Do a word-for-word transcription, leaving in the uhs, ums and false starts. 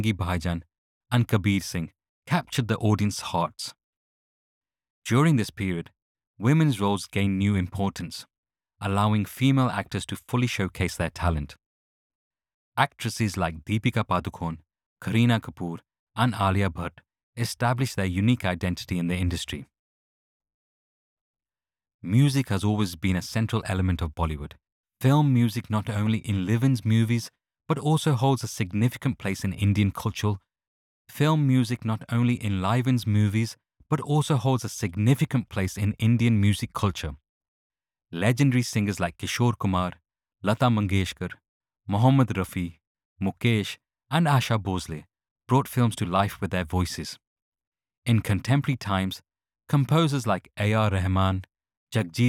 Bhaijan and Kabir Singh captured the audience's hearts. During this period, women's roles gained new importance, allowing female actors to fully showcase their talent. Actresses like Deepika Padukone, Kareena Kapoor, and Alia Bhatt established their unique identity in the industry. Music has always been a central element of Bollywood. Film music not only enlivens movies, but also holds a significant place in Indian culture. Film music not only enlivens movies, but also holds a significant place in Indian music culture. Legendary singers like Kishore Kumar, Lata Mangeshkar, Mohammad Rafi, Mukesh, and Asha Bhosle brought films to life with their voices. In contemporary times, composers like A R Rahman, Jagjit